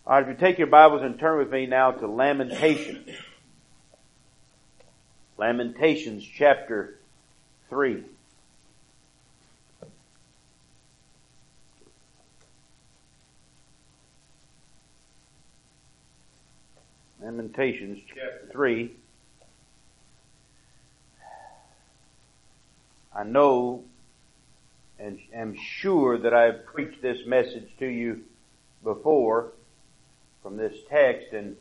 All right, if you take your Bibles and turn with me now to Lamentations. Lamentations chapter 3. Lamentations chapter 3. I know and am sure that I have preached this message to you before from this text, and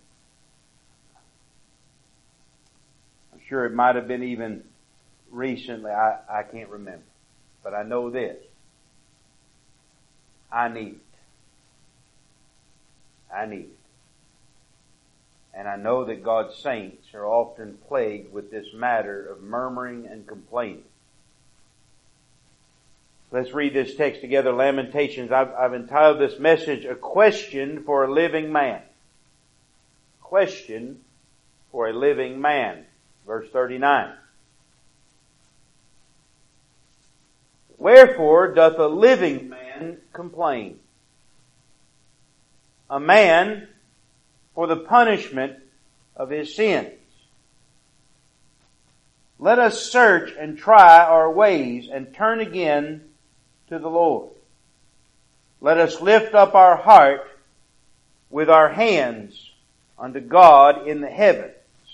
I'm sure it might have been even recently. I can't remember. But I know this. I need it. I need it. And I know that God's saints are often plagued with this matter of murmuring and complaining. Let's read this text together, Lamentations. I've entitled this message, A Question for a Living Man. Question for a living man. Verse 39. Wherefore doth a living man complain? A man for the punishment of his sins. Let us search and try our ways and turn again to the Lord. Let us lift up our heart with our hands unto God in the heavens.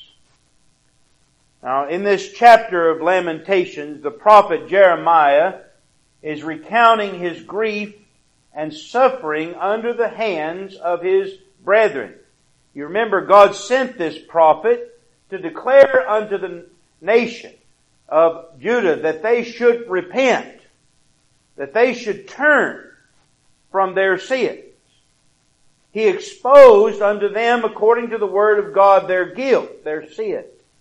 Now, in this chapter of Lamentations, the prophet Jeremiah is recounting his grief and suffering under the hands of his brethren. You remember God sent this prophet to declare unto the nation of Judah that they should repent, that they should turn from their sins. He exposed unto them, according to the word of God, their guilt, their sin.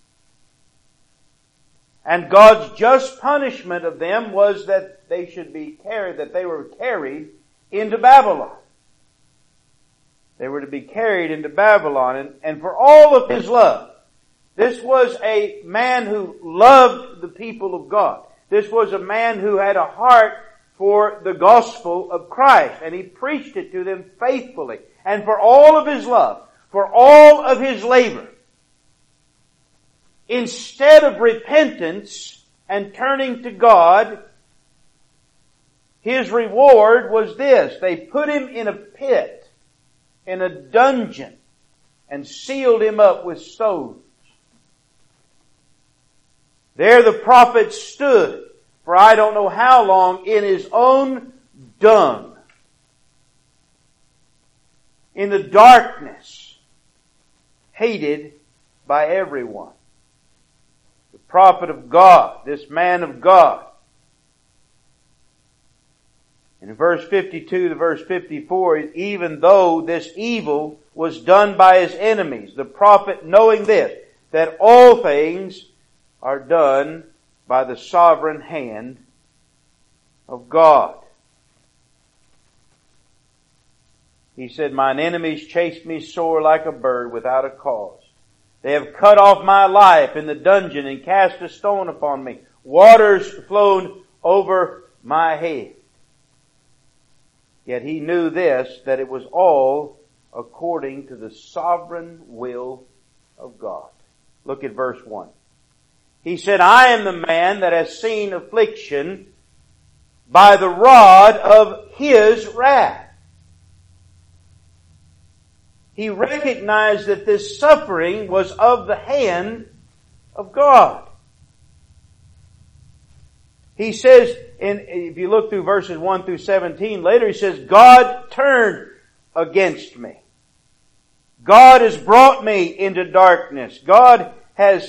And God's just punishment of them was that they should be carried, that they were carried into Babylon. They were to be carried into Babylon, and for all of his love. This was a man who loved the people of God. This was a man who had a heart for the gospel of Christ, and he preached it to them faithfully. And for all of his love, for all of his labor, instead of repentance and turning to God, his reward was this. They put him in a pit, in a dungeon, and sealed him up with stones. There the prophet stood for I don't know how long in his own dung, in the darkness, hated by everyone. The prophet of God, this man of God. And in verse 52 to verse 54, even though this evil was done by his enemies, the prophet knowing this, that all things are done by the sovereign hand of God. He said, mine enemies chased me sore like a bird without a cause. They have cut off my life in the dungeon and cast a stone upon me. Waters flowed over my head. Yet he knew this, that it was all according to the sovereign will of God. Look at verse 1. He said, I am the man that has seen affliction by the rod of his wrath. He recognized that this suffering was of the hand of God. He says, if you look through verses 1 through 17, later he says, God turned against me. God has brought me into darkness. God has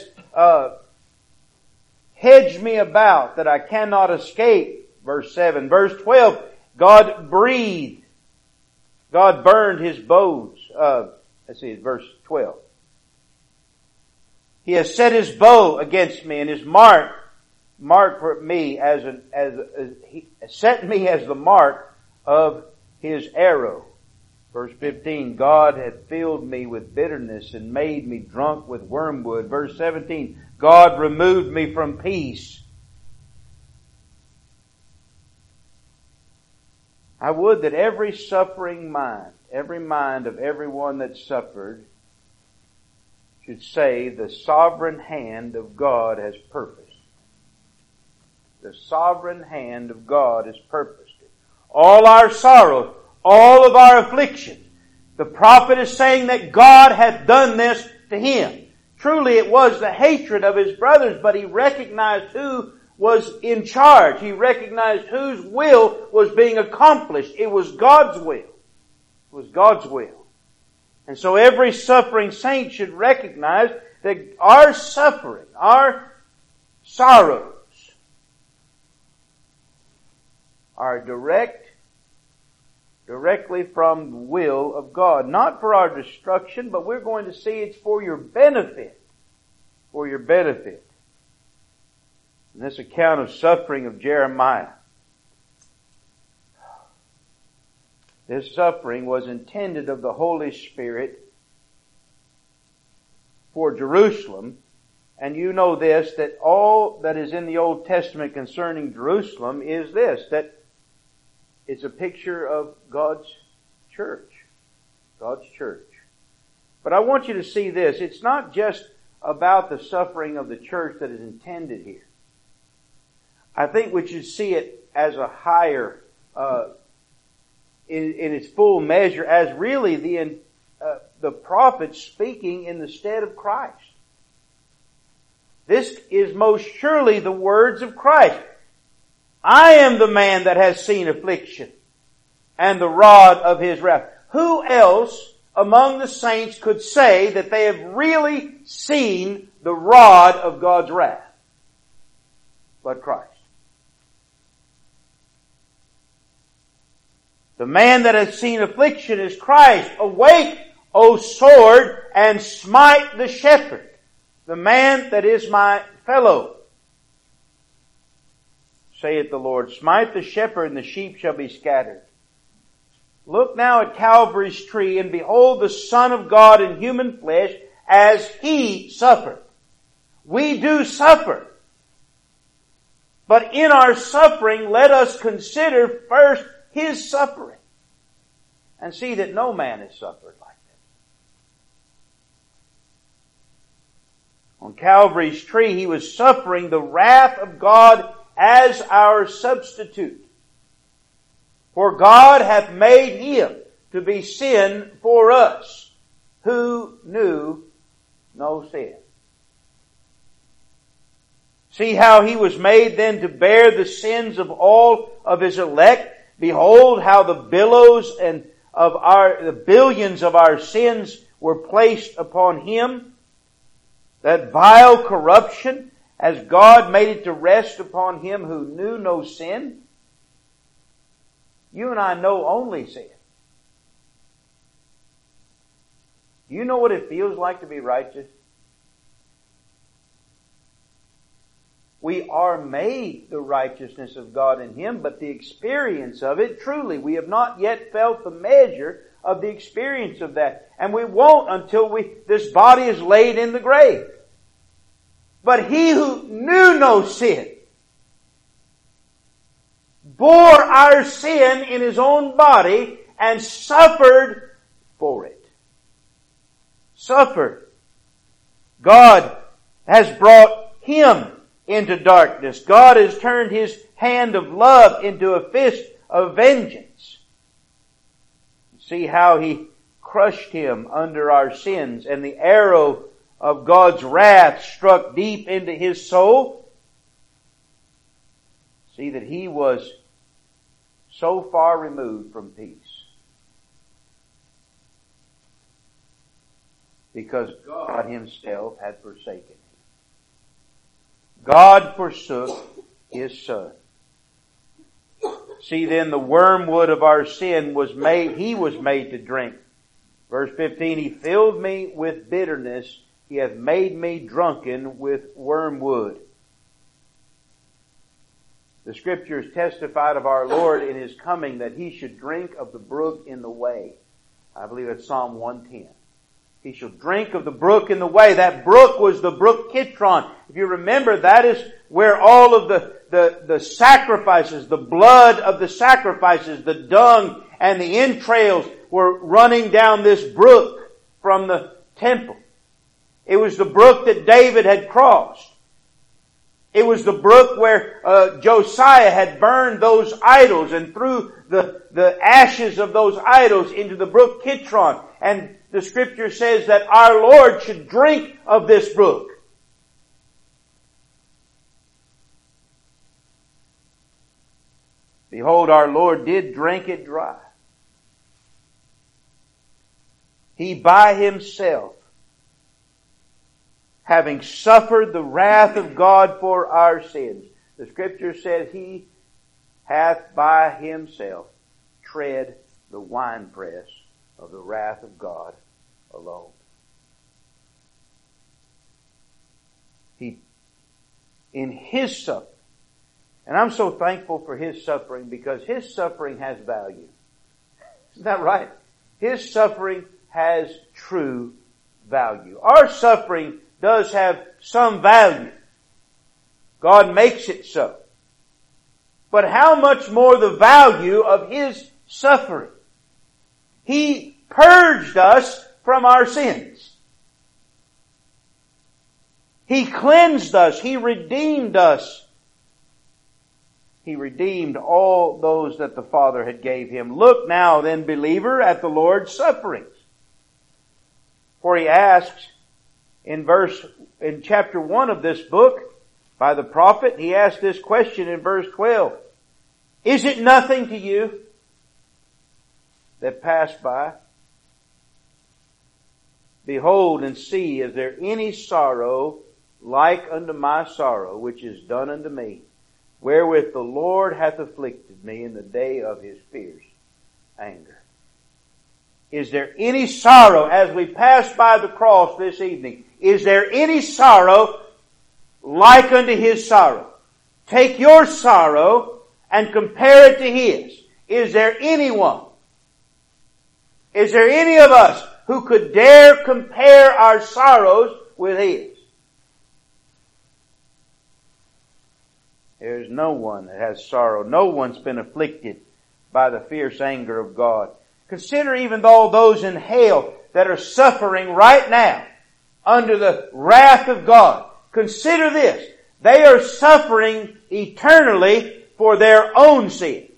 hedged me about that I cannot escape. Verse 7. Verse 12, God breathed. God burned his bows. Verse 12. He has set his bow against me and his mark for me he set me as the mark of his arrow. Verse 15, God had filled me with bitterness and made me drunk with wormwood. Verse 17, God removed me from peace. I would that every suffering mind every mind of everyone that suffered should say, the sovereign hand of God has purposed. The sovereign hand of God has purposed it. All our sorrows, all of our afflictions. The prophet is saying that God hath done this to him. Truly it was the hatred of his brothers, but he recognized who was in charge. He recognized whose will was being accomplished. It was God's will. It was God's will. And so every suffering saint should recognize that our suffering, our sorrows, are directly from the will of God. Not for our destruction, but we're going to see it's for your benefit. For your benefit. In this account of suffering of Jeremiah, this suffering was intended of the Holy Spirit for Jerusalem. And you know this, that all that is in the Old Testament concerning Jerusalem is this, that it's a picture of God's church. God's church. But I want you to see this. It's not just about the suffering of the church that is intended here. I think we should see it as a higher, in its full measure, as really the prophet speaking in the stead of Christ. This is most surely the words of Christ. I am the man that has seen affliction and the rod of his wrath. Who else among the saints could say that they have really seen the rod of God's wrath but Christ? The man that has seen affliction is Christ. Awake, O sword, and smite the shepherd, the man that is my fellow. Saith the Lord, smite the shepherd, and the sheep shall be scattered. Look now at Calvary's tree, and behold the Son of God in human flesh, as He suffered. We do suffer. But in our suffering, let us consider first His suffering, and see that no man has suffered like that. On Calvary's tree, He was suffering the wrath of God as our substitute. For God hath made Him to be sin for us, who knew no sin. See how He was made then to bear the sins of all of His elect. Behold how the billows and the billions of our sins were placed upon Him. That vile corruption, as God made it to rest upon Him who knew no sin. You and I know only sin. Do you know what it feels like to be righteous? We are made the righteousness of God in Him, but the experience of it, truly, we have not yet felt the measure of the experience of that. And we won't until this body is laid in the grave. But He who knew no sin bore our sin in His own body and suffered for it. Suffered. God has brought Him into darkness. God has turned His hand of love into a fist of vengeance. See how He crushed Him under our sins, and the arrow of God's wrath struck deep into His soul. See that He was so far removed from peace. Because God Himself had forsaken Him. God forsook His Son. See then, the wormwood of our sin He was made to drink. Verse 15, He filled me with bitterness. He hath made me drunken with wormwood. The Scriptures testified of our Lord in His coming that He should drink of the brook in the way. I believe that's Psalm 110. He shall drink of the brook in the way. That brook was the brook Kidron. If you remember, that is where all of the sacrifices, the blood of the sacrifices, the dung and the entrails were running down this brook from the temple. It was the brook that David had crossed. It was the brook where Josiah had burned those idols and threw the ashes of those idols into the brook Kidron. And the Scripture says that our Lord should drink of this brook. Behold, our Lord did drink it dry. He by Himself, having suffered the wrath of God for our sins. The Scripture said He hath by Himself tread the winepress of the wrath of God alone. He, in His suffering, and I'm so thankful for His suffering because His suffering has value. Isn't that right? His suffering has true value. Our suffering does have some value. God makes it so. But how much more the value of His suffering? He purged us from our sins. He cleansed us. He redeemed us. He redeemed all those that the Father had gave Him. Look now then, believer, at the Lord's sufferings. For He asks in chapter 1 of this book by the prophet, he asked this question in verse 12. Is it nothing to you that pass by? Behold and see, is there any sorrow like unto my sorrow, which is done unto me, wherewith the Lord hath afflicted me in the day of His fierce anger? Is there any sorrow as we pass by the cross this evening? Is there any sorrow like unto His sorrow? Take your sorrow and compare it to His. Is there anyone? Is there any of us who could dare compare our sorrows with His? There's no one that has sorrow. No one's been afflicted by the fierce anger of God. Consider even all those in hell that are suffering right now under the wrath of God. Consider this. They are suffering eternally for their own sins.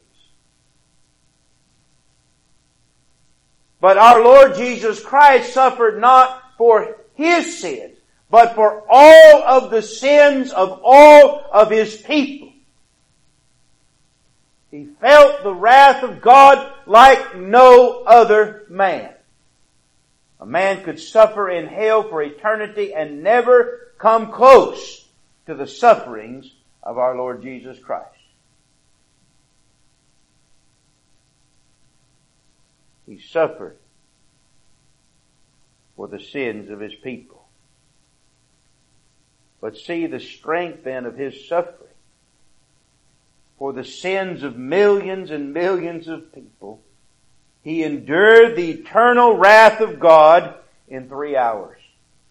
But our Lord Jesus Christ suffered not for His sins, but for all of the sins of all of His people. He felt the wrath of God like no other man. A man could suffer in hell for eternity and never come close to the sufferings of our Lord Jesus Christ. He suffered for the sins of His people. But see the strength then of His suffering for the sins of millions and millions of people. He endured the eternal wrath of God in 3 hours.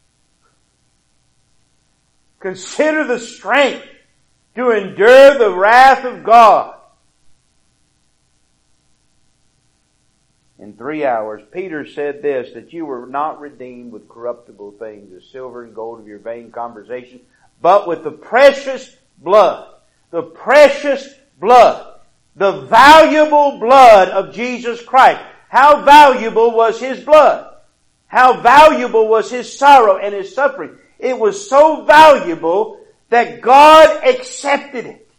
Consider the strength to endure the wrath of God. In 3 hours, Peter said this, that you were not redeemed with corruptible things, as silver and gold of your vain conversation, but with the precious blood, the valuable blood of Jesus Christ. How valuable was His blood? How valuable was His sorrow and His suffering? It was so valuable that God accepted it.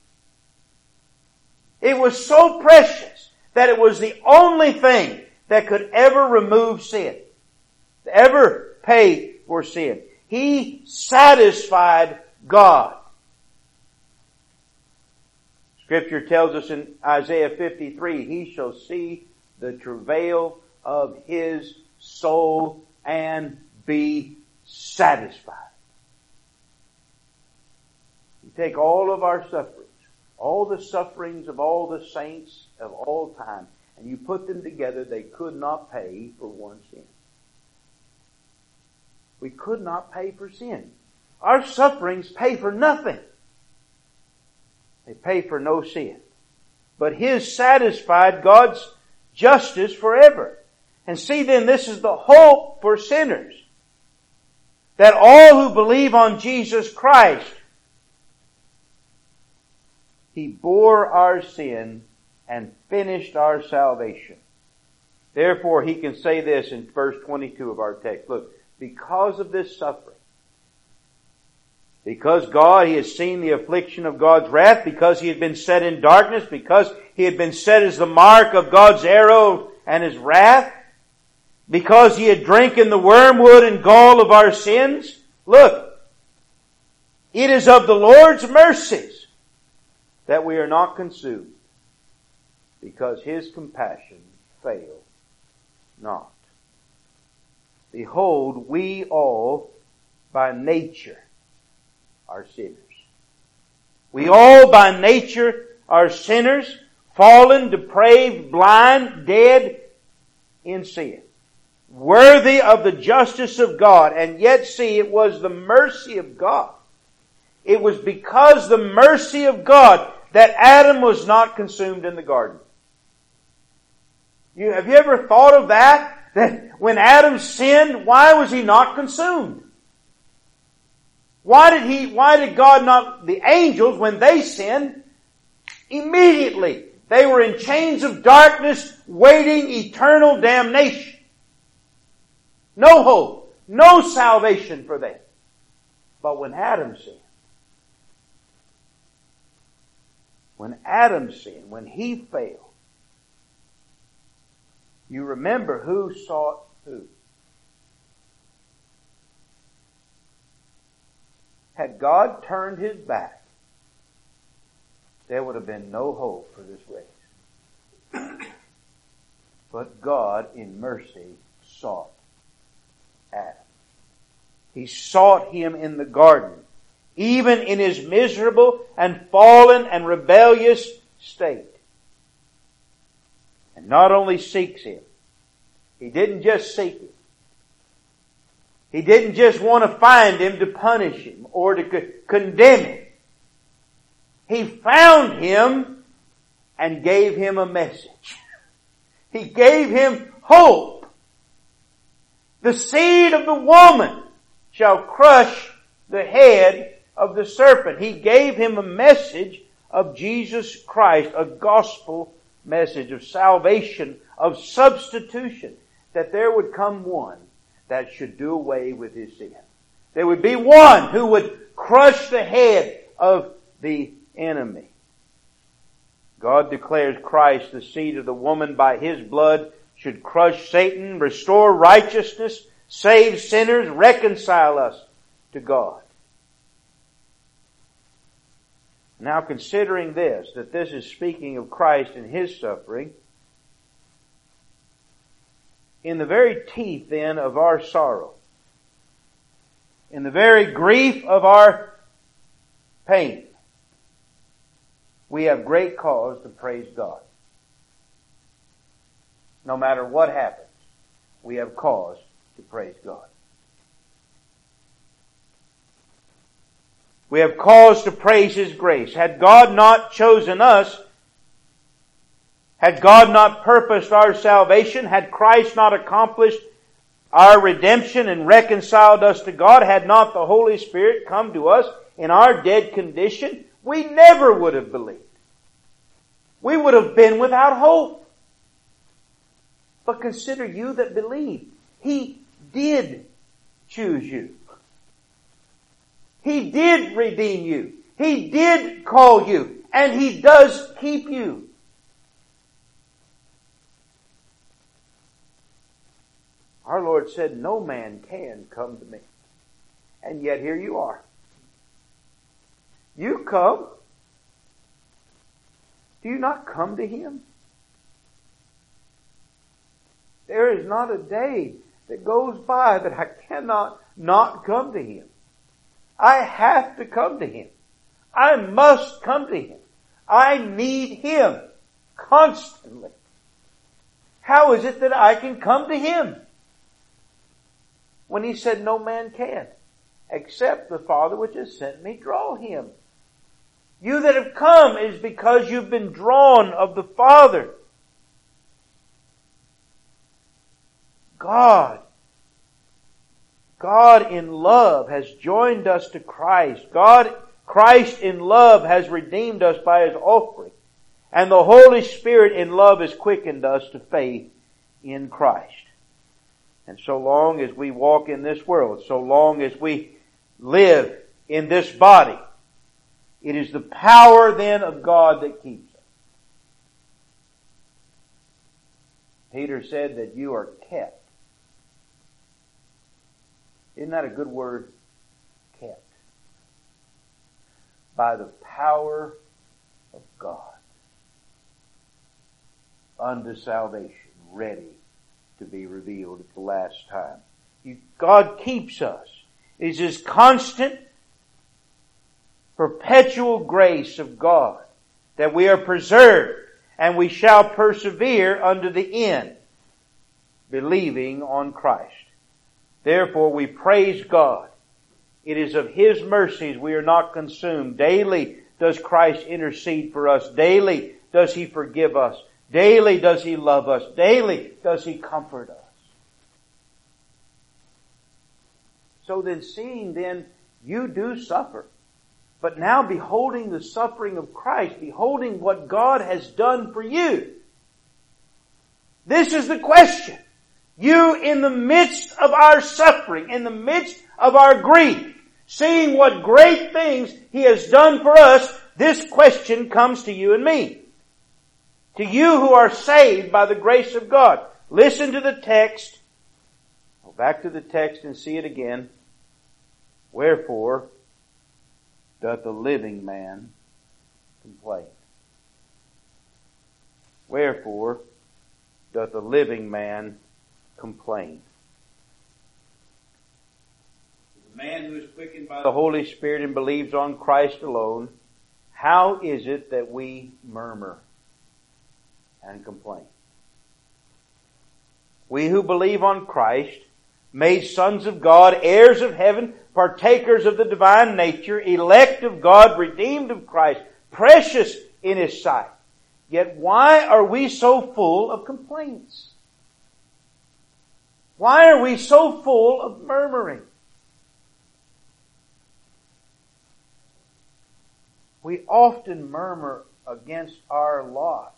It was so precious that it was the only thing that could ever remove sin, ever pay for sin. He satisfied God. Scripture tells us in Isaiah 53, He shall see the travail of His soul and be satisfied. You take all of our sufferings, all the sufferings of all the saints of all time, and you put them together, they could not pay for one sin. We could not pay for sin. Our sufferings pay for nothing. They pay for no sin. But His satisfied God's justice forever. And see then, this is the hope for sinners. That all who believe on Jesus Christ, He bore our sin and finished our salvation. Therefore, He can say this in verse 22 of our text. Look, because of this suffering, because He has seen the affliction of God's wrath, because He had been set in darkness, because He had been set as the mark of God's arrow and His wrath, because He had drinking the wormwood and gall of our sins. Look, it is of the Lord's mercies that we are not consumed, because His compassion fail not. Behold, we all by nature are sinners. We all by nature are sinners, fallen, depraved, blind, dead in sin, worthy of the justice of God. And yet see, it was the mercy of God. It was because the mercy of God that Adam was not consumed in the garden. Have you ever thought of that? That when Adam sinned, why was he not consumed? Why did God not, the angels, when they sinned, immediately they were in chains of darkness waiting eternal damnation. No hope, no salvation for them. But when Adam sinned, when he failed, you remember who sought who. Had God turned His back, there would have been no hope for this race. But God in mercy sought Adam. He sought him in the garden, even in his miserable and fallen and rebellious state. And not only seeks him, He didn't just seek him. He didn't just want to find him to punish him or to condemn him. He found him and gave him a message. He gave him hope. The seed of the woman shall crush the head of the serpent. He gave him a message of Jesus Christ, a gospel message of salvation, of substitution, that there would come one that should do away with his sin. There would be one who would crush the head of the enemy. God declares Christ, the seed of the woman, by His blood should crush Satan, restore righteousness, save sinners, reconcile us to God. Now, considering this, that this is speaking of Christ and His suffering, in the very teeth then of our sorrow, in the very grief of our pain, we have great cause to praise God. No matter what happens, we have cause to praise God. We have cause to praise His grace. Had God not chosen us, had God not purposed our salvation, had Christ not accomplished our redemption and reconciled us to God, had not the Holy Spirit come to us in our dead condition, we never would have believed. We would have been without hope. But consider you that believe. He did choose you. He did redeem you. He did call you. And He does keep you. Our Lord said, no man can come to me. And yet here you are. You come. Do you not come to Him? There is not a day that goes by that I cannot not come to Him. I have to come to Him. I must come to Him. I need Him constantly. How is it that I can come to Him? When He said, no man can, except the Father which has sent me draw him. You that have come is because you've been drawn of the Father. God in love has joined us to Christ. Christ in love has redeemed us by His offering. And the Holy Spirit in love has quickened us to faith in Christ. And so long as we walk in this world, so long as we live in this body, it is the power then of God that keeps us. Peter said that you are kept. Isn't that a good word? Kept. By the power of God. Unto salvation, ready to be revealed at the last time. God keeps us. It is His constant, perpetual grace of God that we are preserved and we shall persevere unto the end, believing on Christ. Therefore we praise God. It is of His mercies we are not consumed. Daily does Christ intercede for us. Daily does He forgive us. Daily does He love us. Daily does He comfort us. So then, seeing then you do suffer, but now beholding the suffering of Christ, beholding what God has done for you. This is the question. You in the midst of our suffering, in the midst of our grief, seeing what great things He has done for us, this question comes to you and me. To you who are saved by the grace of God. Listen to the text. Go back to the text and see it again. Wherefore doth the living man complain? Wherefore doth the living man complain? The man who is quickened by the Holy Spirit and believes on Christ alone, how is it that we murmur and complain? We who believe on Christ, made sons of God, heirs of heaven, partakers of the divine nature, elect of God, redeemed of Christ, precious in His sight. Yet why are we so full of complaints? Why are we so full of murmuring? We often murmur against our lot.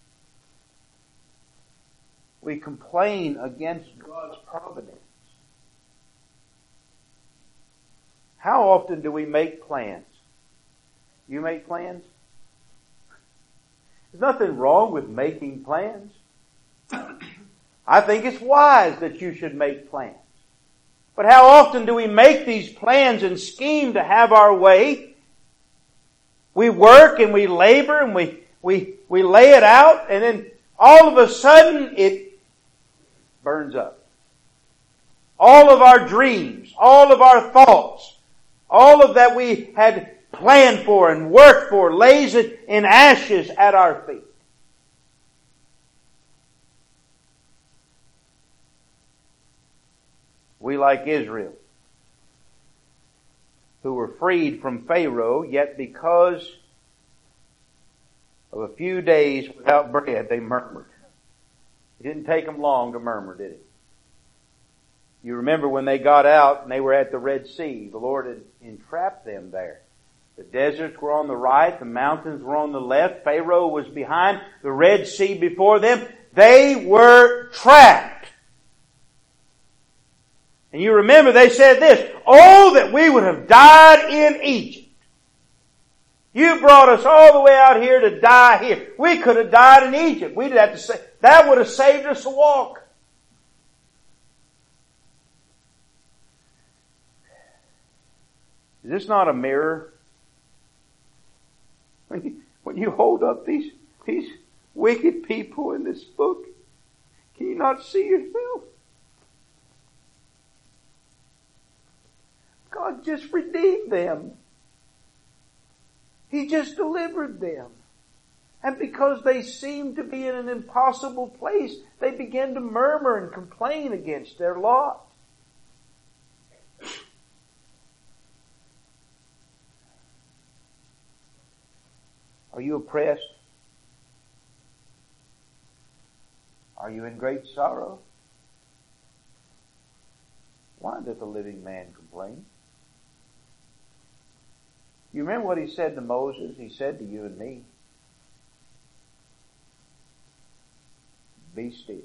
We complain against God's providence. How often do we make plans? You make plans? There's nothing wrong with making plans. I think it's wise that you should make plans. But how often do we make these plans and scheme to have our way? We work and we labor and we lay it out, and then all of a sudden it burns up. All of our dreams, all of our thoughts, all of that we had planned for and worked for lays it in ashes at our feet. We, like Israel, who were freed from Pharaoh, yet because of a few days without bread, they murmured. It didn't take them long to murmur, did it? You remember when they got out and they were at the Red Sea, the Lord had entrapped them there. The deserts were on the right, the mountains were on the left, Pharaoh was behind, the Red Sea before them. They were trapped. And you remember they said this, "Oh, that we would have died in Egypt. You brought us all the way out here to die here. We could have died in Egypt. We'd have to say, that would have saved us a walk." Is this not a mirror? When you hold up these wicked people in this book, can you not see yourself? God just redeemed them. He just delivered them. And because they seemed to be in an impossible place, they began to murmur and complain against their lot. Are you oppressed? Are you in great sorrow? Why doth the living man complain? You remember what he said to Moses? He said to you and me, be still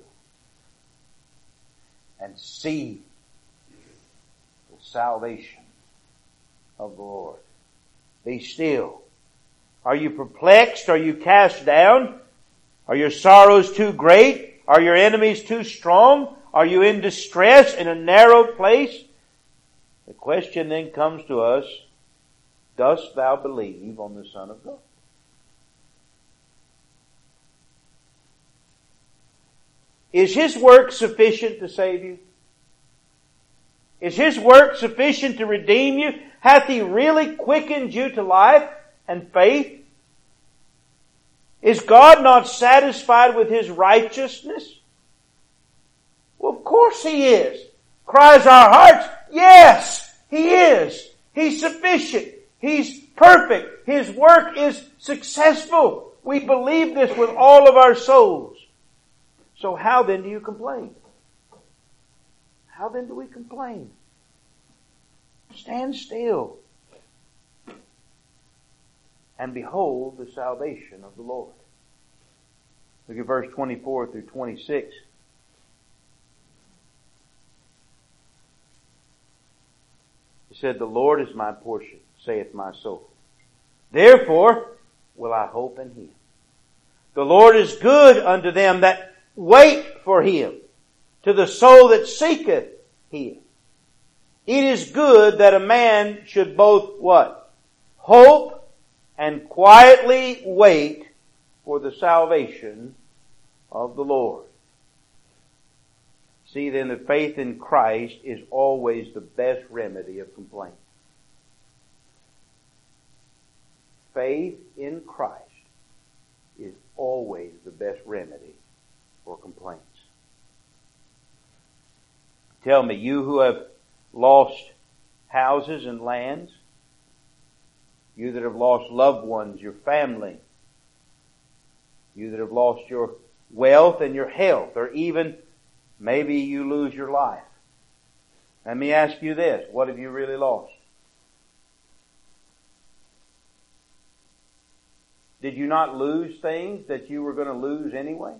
and see the salvation of the Lord. Be still. Are you perplexed? Are you cast down? Are your sorrows too great? Are your enemies too strong? Are you in distress in a narrow place? The question then comes to us, dost thou believe on the Son of God? Is His work sufficient to save you? Is His work sufficient to redeem you? Hath He really quickened you to life and faith? Is God not satisfied with His righteousness? Well, of course He is. Cries our hearts, yes, He is. He's sufficient. He's perfect. His work is successful. We believe this with all of our souls. So how then do you complain? How then do we complain? Stand still and behold the salvation of the Lord. Look at verse 24 through 26. He said, the Lord is my portion, saith my soul. Therefore will I hope in Him. The Lord is good unto them that wait for Him, to the soul that seeketh Him. It is good that a man should both what? Hope and quietly wait for the salvation of the Lord. See then that faith in Christ is always the best remedy of complaint. Faith in Christ is always the best remedy for complaints. Tell me, you who have lost houses and lands, you that have lost loved ones, your family, you that have lost your wealth and your health, or even maybe you lose your life. Let me ask you this, what have you really lost? Did you not lose things that you were going to lose anyway?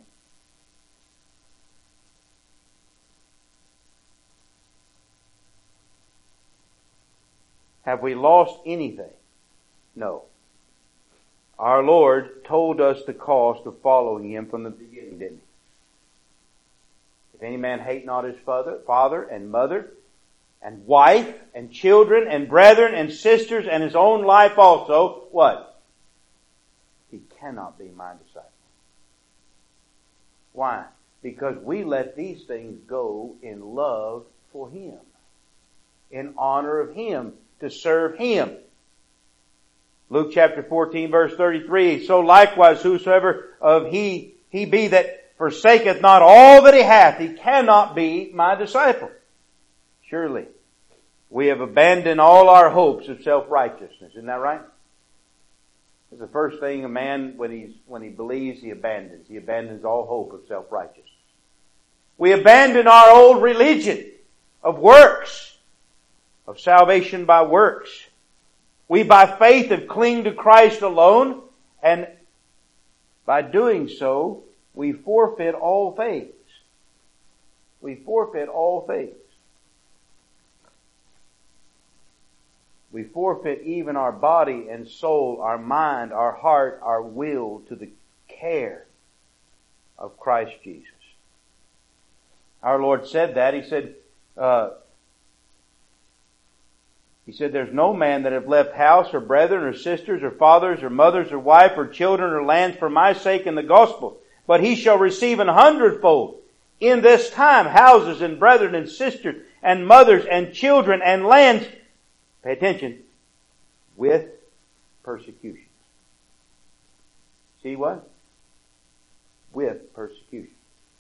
Have we lost anything? No. Our Lord told us the cost of following Him from the beginning, didn't He? If any man hate not his father and mother and wife and children and brethren and sisters and his own life also, what? He cannot be my disciple. Why? Because we let these things go in love for Him, in honor of Him, to serve Him. Luke chapter 14 verse 33, so likewise whosoever of he be that forsaketh not all that he hath, he cannot be my disciple. Surely, we have abandoned all our hopes of self-righteousness. Isn't that right? It's the first thing a man, when he believes, he abandons. He abandons all hope of self-righteousness. We abandon our old religion of works, of salvation by works. We by faith have clinged to Christ alone, and by doing so, we forfeit all things. We forfeit all things. We forfeit even our body and soul, our mind, our heart, our will to the care of Christ Jesus. Our Lord said that. He said, there's no man that have left house or brethren or sisters or fathers or mothers or wife or children or lands for my sake in the gospel, but he shall receive 100-fold in this time houses and brethren and sisters and mothers and children and lands. Pay attention. With persecution. See what? With persecution.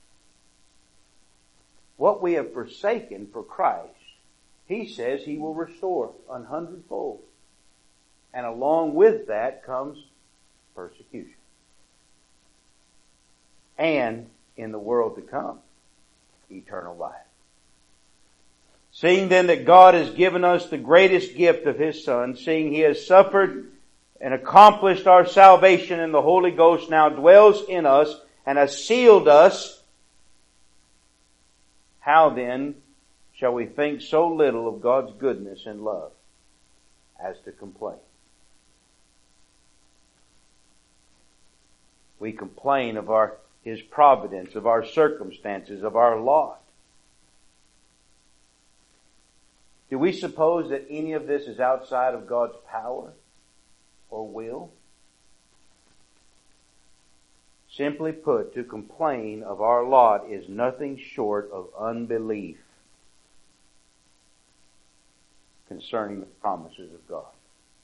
What we have forsaken for Christ, He says He will restore 100-fold. And along with that comes persecution. And in the world to come, eternal life. Seeing then that God has given us the greatest gift of His Son, seeing He has suffered and accomplished our salvation, and the Holy Ghost now dwells in us and has sealed us, how then shall we think so little of God's goodness and love as to complain? We complain of His providence, of our circumstances, of our lot. Do we suppose that any of this is outside of God's power or will? Simply put, to complain of our lot is nothing short of unbelief concerning the promises of God.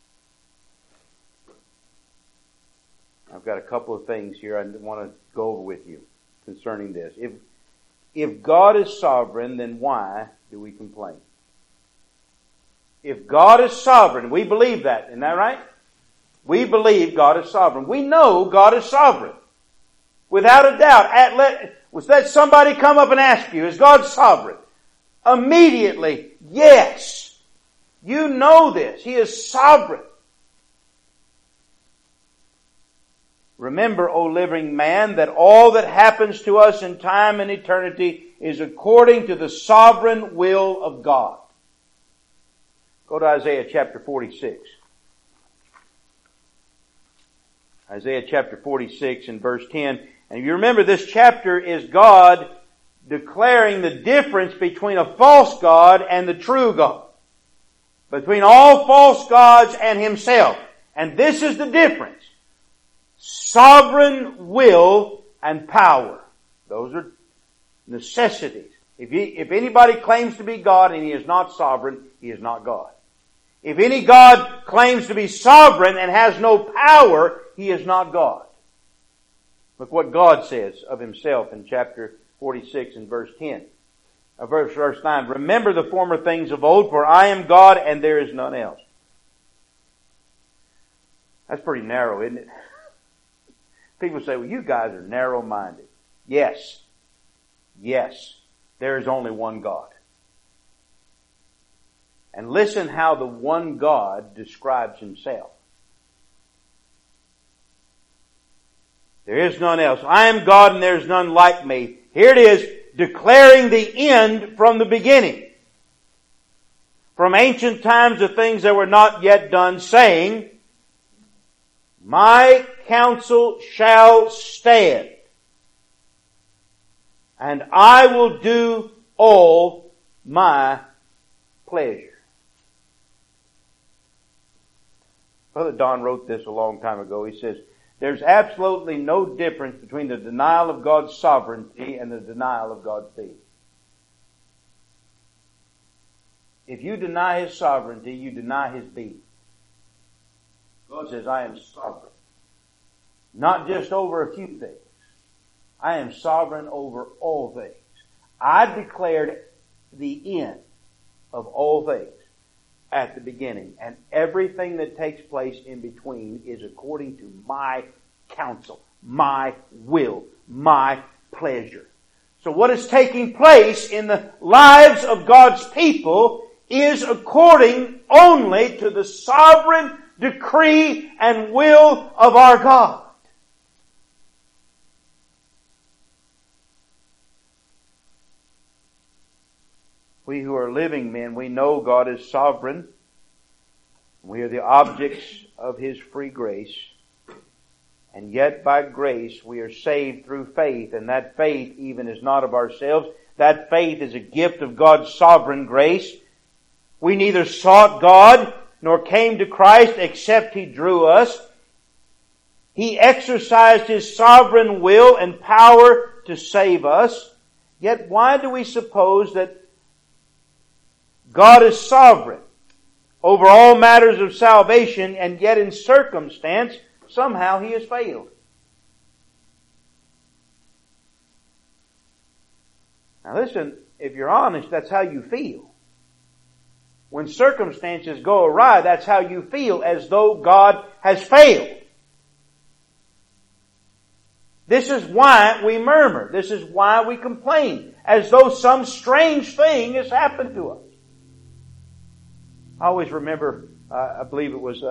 I've got a couple of things here I want to go over with you concerning this. If God is sovereign, then why do we complain? If God is sovereign, we believe that, isn't that right? We believe God is sovereign. We know God is sovereign. Without a doubt. Let somebody come up and ask you, is God sovereign? Immediately, yes. You know this. He is sovereign. Remember, O living man, that all that happens to us in time and eternity is according to the sovereign will of God. Go to Isaiah chapter 46. Isaiah chapter 46 and verse 10. And you remember this chapter is God declaring the difference between a false God and the true God. Between all false gods and Himself. And this is the difference. Sovereign will and power. Those are necessities. If anybody claims to be God and he is not sovereign, he is not God. If any God claims to be sovereign and has no power, he is not God. Look what God says of Himself in chapter 46 and verse 10. Verse 9. Remember the former things of old, for I am God and there is none else. That's pretty narrow, isn't it? People say, well, you guys are narrow-minded. Yes. Yes. There is only one God. And listen how the one God describes Himself. There is none else. I am God and there is none like me. Here it is, declaring the end from the beginning. From ancient times the things that were not yet done, saying, my counsel shall stand, and I will do all my pleasure. Brother Don wrote this a long time ago. He says, there's absolutely no difference between the denial of God's sovereignty and the denial of God's being. If you deny His sovereignty, you deny His being. God says, I am sovereign. Not just over a few things. I am sovereign over all things. I declared the end of all things at the beginning. And everything that takes place in between is according to my counsel, my will, my pleasure. So what is taking place in the lives of God's people is according only to the sovereign decree and will of our God. We who are living men, we know God is sovereign. We are the objects of His free grace. And yet by grace we are saved through faith. And that faith even is not of ourselves. That faith is a gift of God's sovereign grace. We neither sought God nor came to Christ except He drew us. He exercised His sovereign will and power to save us. Yet why do we suppose that God is sovereign over all matters of salvation, and yet in circumstance, somehow He has failed? Now listen, if you're honest, that's how you feel. When circumstances go awry, that's how you feel, as though God has failed. This is why we murmur. This is why we complain, as though some strange thing has happened to us. I always remember, I believe it was,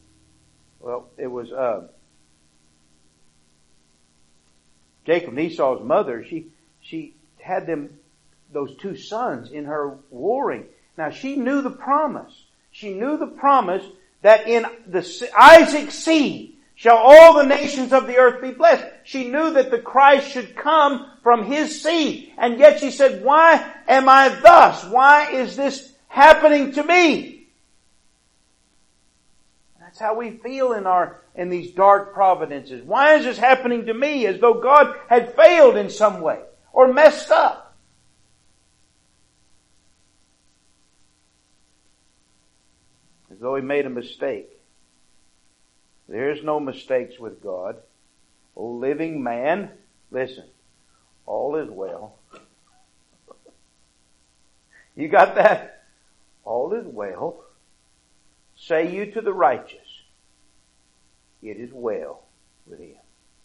Jacob and Esau's mother. She had those two sons in her warring. Now she knew the promise. She knew the promise that in Isaac's seed shall all the nations of the earth be blessed. She knew that the Christ should come from his seed. And yet she said, why am I thus? Why is this happening to me? That's how we feel in these dark providences. Why is this happening to me? As though God had failed in some way or messed up. As though he made a mistake. There's no mistakes with God. O living man, listen, all is well. You got that? All is well. Say you to the righteous, it is well with him.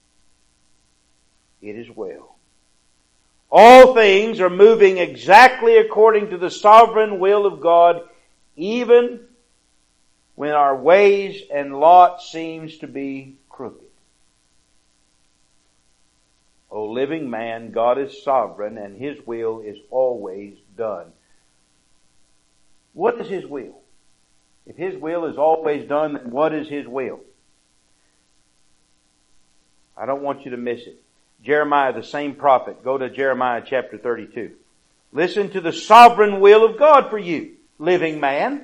It is well. All things are moving exactly according to the sovereign will of God, even when our ways and lot seems to be crooked. O living man, God is sovereign and his will is always done. What is his will? If his will is always done, then what is his will? I don't want you to miss it. Jeremiah, the same prophet. Go to Jeremiah chapter 32. Listen to the sovereign will of God for you, living man.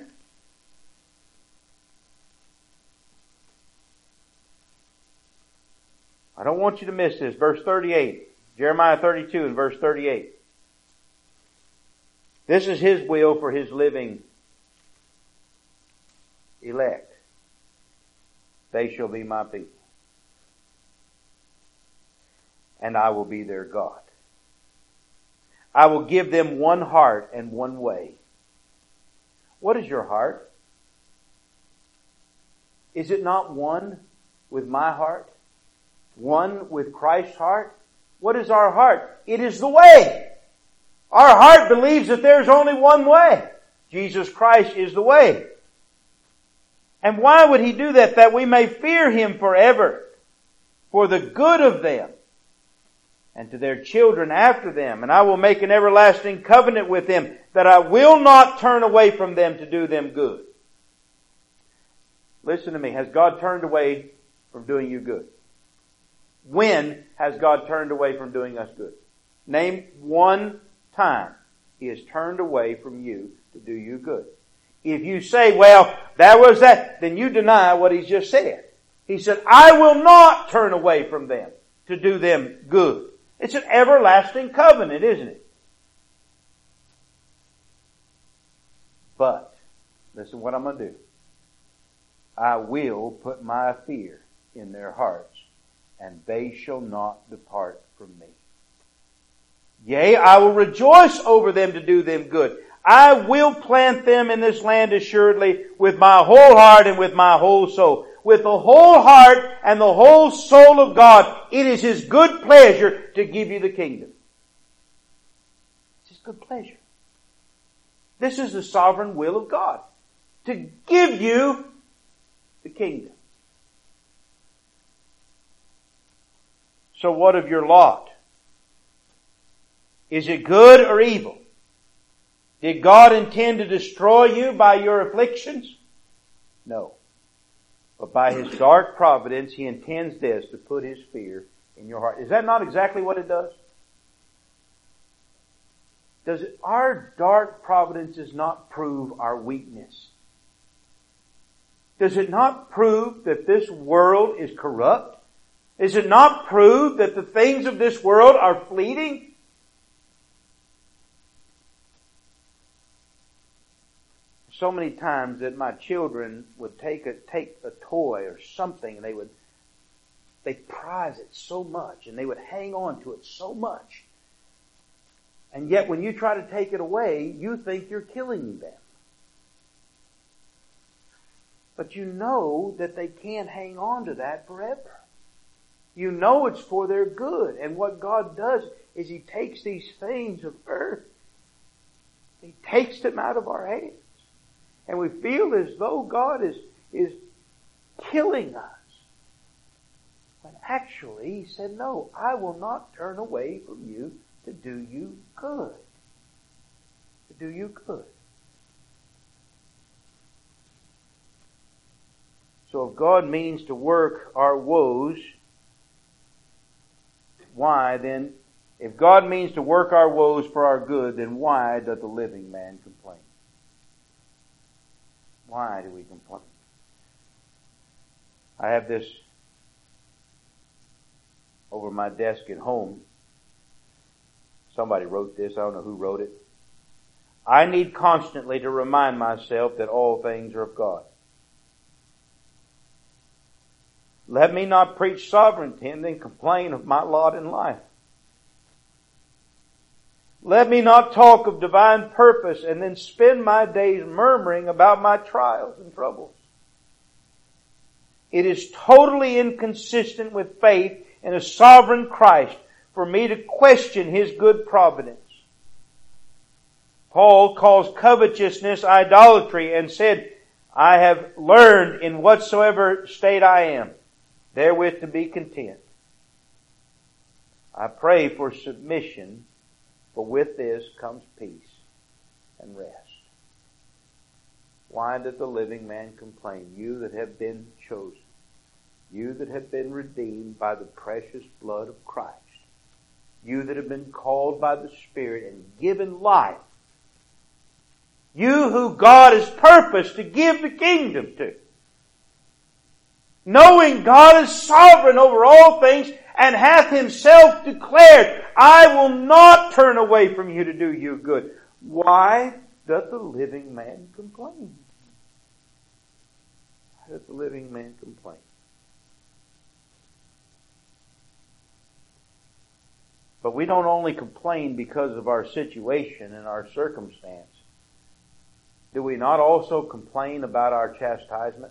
I don't want you to miss this. Verse 38. Jeremiah 32 and verse 38. This is his will for his living elect. They shall be my people. And I will be their God. I will give them one heart and one way. What is your heart? Is it not one with my heart? One with Christ's heart? What is our heart? It is the way. Our heart believes that there's only one way. Jesus Christ is the way. And why would he do that? That we may fear him forever, for the good of them, and to their children after them. And I will make an everlasting covenant with them, that I will not turn away from them to do them good. Listen to me. Has God turned away from doing you good? When has God turned away from doing us good? Name one time he has turned away from you to do you good. If you say, well, that was that, then you deny what he's just said. He said, I will not turn away from them to do them good. It's an everlasting covenant, isn't it? But, listen what I'm going to do. I will put my fear in their hearts, and they shall not depart from me. Yea, I will rejoice over them to do them good. I will plant them in this land assuredly with my whole heart and with my whole soul. With the whole heart and the whole soul of God, it is his good pleasure to give you the kingdom. It's his good pleasure. This is the sovereign will of God. To give you the kingdom. So what of your lot? Is it good or evil? Did God intend to destroy you by your afflictions? No. But by his dark providence, he intends this, to put his fear in your heart. Is that not exactly what it does? Does our dark providences not prove our weakness? Does it not prove that this world is corrupt? Does it not prove that the things of this world are fleeting? So many times that my children would take a toy or something, and they prize it so much, and they would hang on to it so much. And yet when you try to take it away, you think you're killing them. But you know that they can't hang on to that forever. You know it's for their good. And what God does is he takes these things of earth, he takes them out of our hands. And we feel as though God is killing us. When actually He said, no, I will not turn away from you to do you good. To do you good. So if God means to work our woes, why then, if God means to work our woes for our good, then why doth the living man complain? Why do we complain? I have this over my desk at home. Somebody wrote this. I don't know who wrote it. I need constantly to remind myself that all things are of God. Let me not preach sovereignty and then complain of my lot in life. Let me not talk of divine purpose and then spend my days murmuring about my trials and troubles. It is totally inconsistent with faith in a sovereign Christ for me to question His good providence. Paul calls covetousness idolatry and said, I have learned in whatsoever state I am, therewith to be content. I pray for submission, for with this comes peace and rest. Why doth the living man complain? You that have been chosen, you that have been redeemed by the precious blood of Christ, you that have been called by the Spirit and given life, you who God has purposed to give the kingdom to, knowing God is sovereign over all things and hath Himself declared, I will not turn away from you to do you good. Why doth the living man complain? Why doth the living man complain? But we don't only complain because of our situation and our circumstance. Do we not also complain about our chastisement?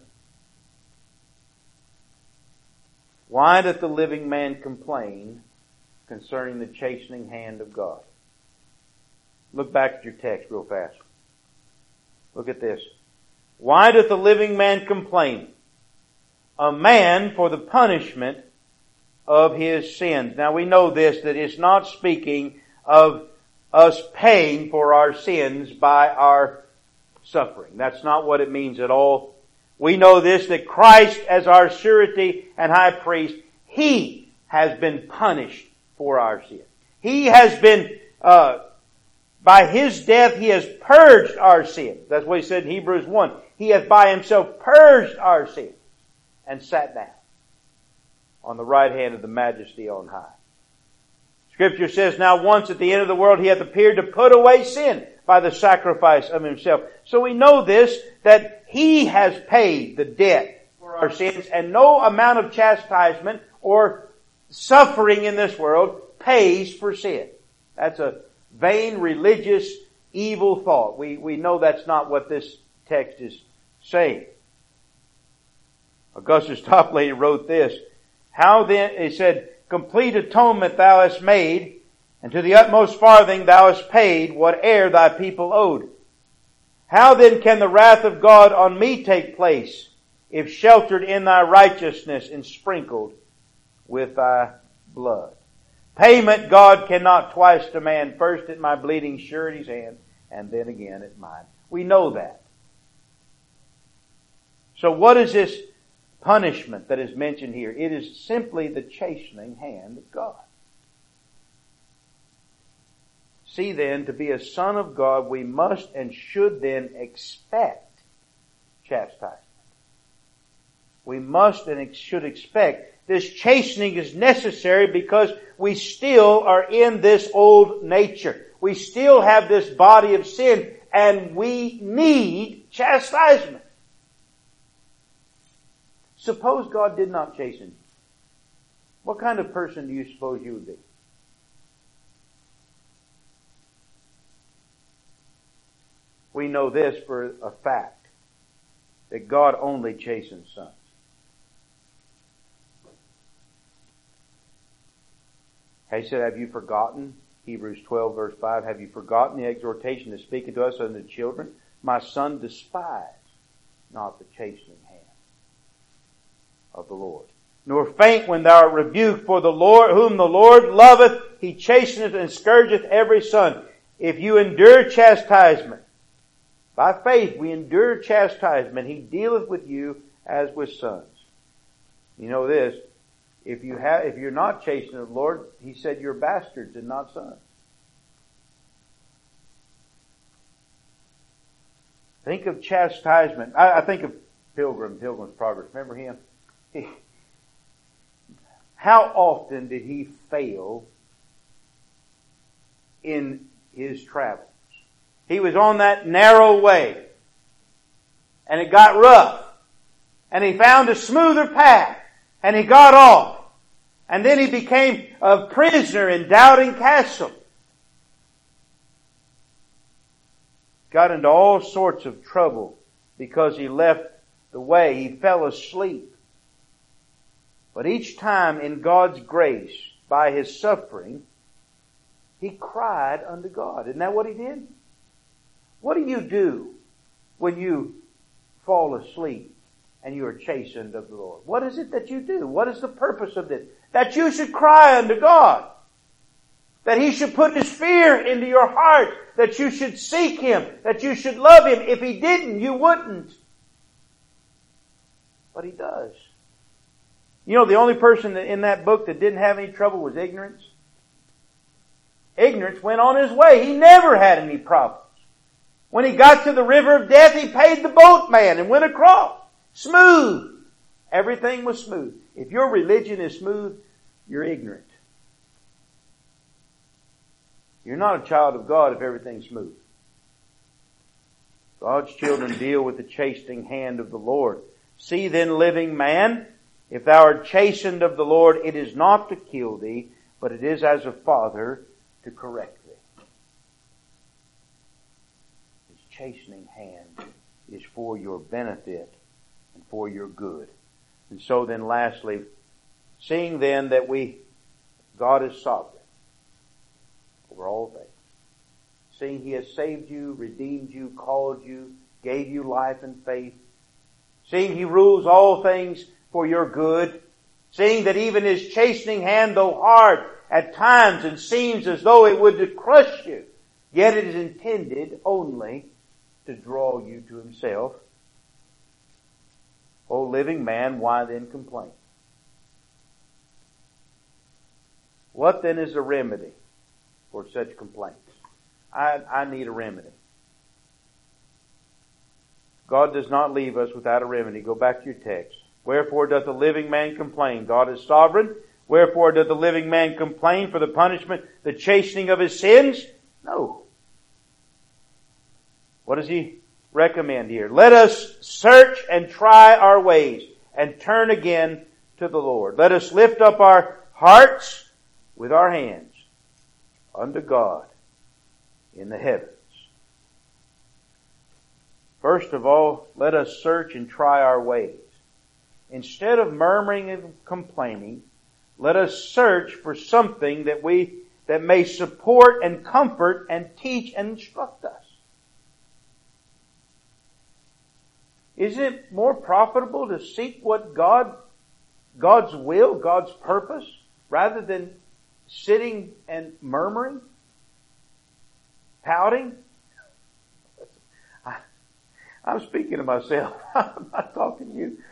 Why doth the living man complain concerning the chastening hand of God? Look back at your text real fast. Look at this. Why doth the living man complain? A man for the punishment of his sins. Now we know this, that it's not speaking of us paying for our sins by our suffering. That's not what it means at all. We know this, that Christ as our surety and high priest, He has been punished for our sins. He has been, by His death, He has purged our sins. That's what He said in Hebrews 1. He hath by Himself purged our sins and sat down on the right hand of the Majesty on high. Scripture says, now once at the end of the world He hath appeared to put away sin by the sacrifice of Himself. So we know this, that He has paid the debt for our sins, and no amount of chastisement or suffering in this world pays for sin. That's a vain, religious, evil thought. We know that's not what this text is saying. Augustus Toplady wrote this. How then, he said, complete atonement thou hast made, and to the utmost farthing thou hast paid whate'er thy people owed. How then can the wrath of God on me take place, if sheltered in thy righteousness and sprinkled with thy blood? Payment God cannot twice demand, first at my bleeding surety's hand, and then again at mine. We know that. So what is this punishment that is mentioned here? It is simply the chastening hand of God. See then, to be a son of God, we must and should then expect chastisement. We must and should expect. This chastening is necessary because we still are in this old nature. We still have this body of sin, and we need chastisement. Suppose God did not chasten you. What kind of person do you suppose you would be? We know this for a fact, that God only chastens sons. He said, have you forgotten, Hebrews 12 verse 5, have you forgotten the exhortation that speaketh to us unto children? My son, despise not the chastening hand of the Lord, nor faint when thou art rebuked, for the Lord, whom the Lord loveth, He chasteneth and scourgeth every son. If you endure chastisement, by faith we endure chastisement, He dealeth with you as with sons. You know this, if you're not chastened of the Lord, He said you're bastards and not sons. Think of chastisement. I think of Pilgrim's Progress. Remember him? How often did he fail in his travels? He was on that narrow way, and it got rough, and he found a smoother path, and he got off, and then he became a prisoner in Doubting Castle. Got into all sorts of trouble because he left the way. He fell asleep. But each time in God's grace, by his suffering, he cried unto God. Isn't that what he did? What do you do when you fall asleep and you are chastened of the Lord? What is it that you do? What is the purpose of this? That you should cry unto God. That He should put His fear into your heart. That you should seek Him. That you should love Him. If He didn't, you wouldn't. But He does. You know, the only person in that book that didn't have any trouble was ignorance. Ignorance went on his way. He never had any problems. When he got to the river of death, he paid the boatman and went across. Smooth. Everything was smooth. If your religion is smooth, you're ignorant. You're not a child of God if everything's smooth. God's children deal with the chastening hand of the Lord. See then, living man, if thou art chastened of the Lord, it is not to kill thee, but it is as a father to correct thee. His chastening hand is for your benefit and for your good. And so then lastly, seeing then that God is sovereign over all things. Seeing He has saved you, redeemed you, called you, gave you life and faith. Seeing He rules all things for your good. Seeing that even His chastening hand, though hard at times and seems as though it would crush you, yet it is intended only to draw you to Himself. O living man, why then complain? What then is the remedy for such complaints? I need a remedy. God does not leave us without a remedy. Go back to your text. Wherefore doth the living man complain? God is sovereign. Wherefore doth the living man complain for the punishment, the chastening of his sins? No. What does He recommend here? Let us search and try our ways and turn again to the Lord. Let us lift up our hearts with our hands unto God in the heavens. First of all, let us search and try our ways. Instead of murmuring and complaining, let us search for something that may support and comfort and teach and instruct us. Is it more profitable to seek what God's will, God's purpose, rather than sitting and murmuring, pouting? I'm speaking to myself. I'm not talking to you.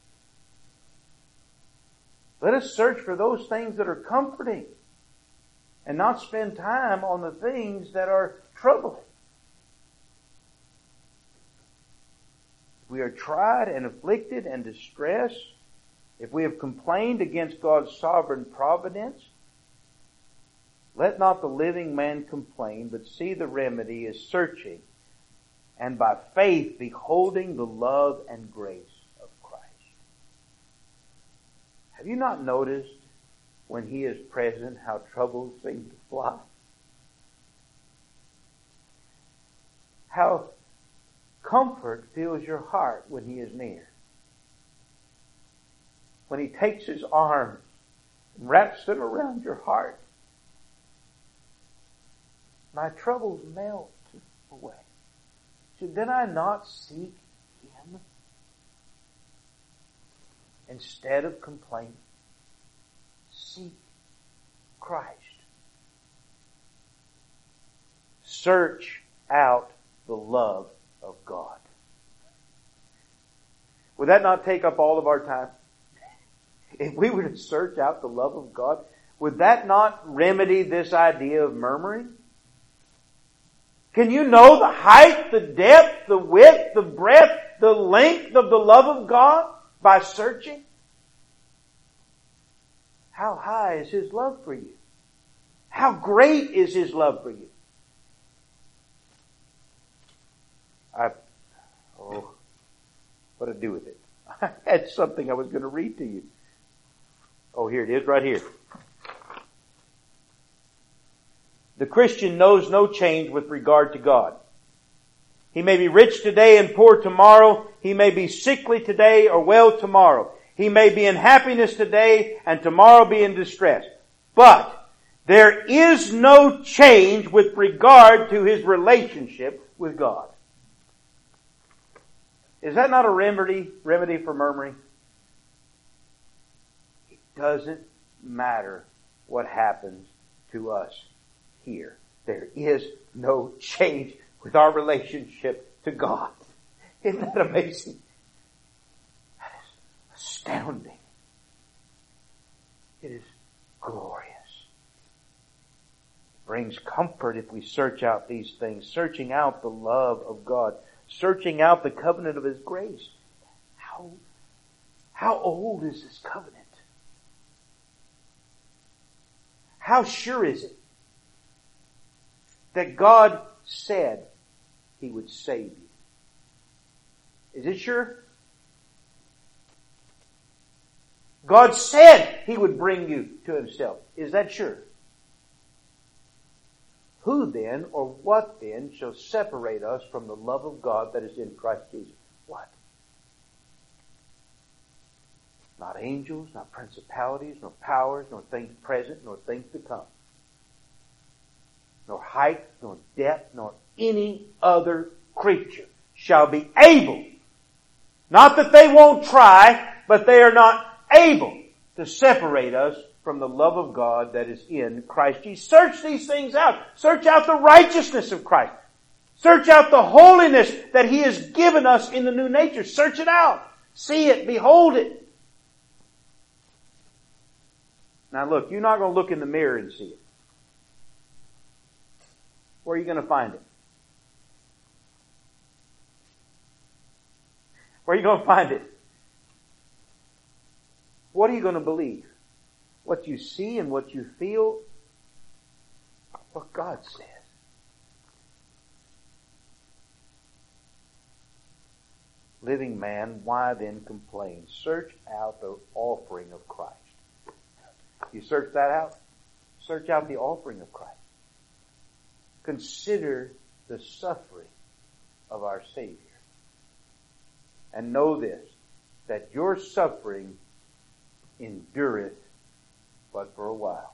Let us search for those things that are comforting and not spend time on the things that are troubling. If we are tried and afflicted and distressed, if we have complained against God's sovereign providence, let not the living man complain, but see the remedy is searching and by faith beholding the love and grace of Christ. Have you not noticed when He is present how troubles seem to fly? How comfort fills your heart when He is near. When He takes His arms and wraps them around your heart, my troubles melt away. Did I not seek Him? Instead of complaining, seek Christ. Search out the love of God. Would that not take up all of our time? If we were to search out the love of God, would that not remedy this idea of murmuring? Can you know the height, the depth, the width, the breadth, the length of the love of God by searching? How high is His love for you? How great is His love for you? What to do with it? I had something I was going to read to you. Oh, here it is, right here. The Christian knows no change with regard to God. He may be rich today and poor tomorrow. He may be sickly today or well tomorrow. He may be in happiness today and tomorrow be in distress. But there is no change with regard to his relationship with God. Is that not a remedy for murmuring? It doesn't matter what happens to us here. There is no change with our relationship to God. Isn't that amazing? That is astounding. It is glorious. It brings comfort if we search out these things, searching out the love of God, searching out the covenant of His grace. How old is this covenant? How sure is it that God said He would save you? Is it sure? God said He would bring you to Himself. Is that sure? Who then, or what then, shall separate us from the love of God that is in Christ Jesus? What? Not angels, not principalities, nor powers, nor things present, nor things to come. Nor height, nor depth, nor any other creature shall be able. Not that they won't try, but they are not able to separate us from the love of God that is in Christ Jesus. Search these things out. Search out the righteousness of Christ. Search out the holiness that He has given us in the new nature. Search it out. See it. Behold it. Now look, you're not going to look in the mirror and see it. Where are you going to find it? Where are you going to find it? What are you going to believe? What you see and what you feel? What God says. Living man, why then complain? Search out the offering of Christ. You search that out? Search out the offering of Christ. Consider the suffering of our Savior. And know this, that your suffering endureth but for a while.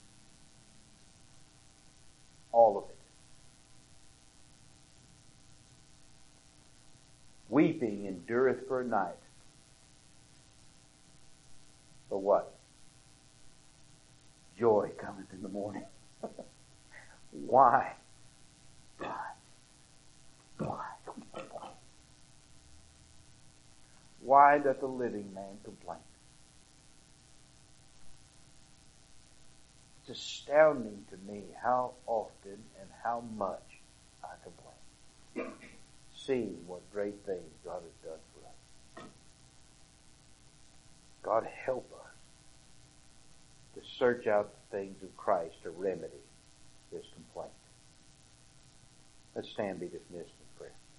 All of it. Weeping endureth for a night. But what? Joy cometh in the morning. Why? Why doth the living man complain? It's astounding to me how often and how much I complain. Seeing what great things God has done for us. God help us to search out the things of Christ to remedy this complaint. Let's stand and be dismissed in prayer.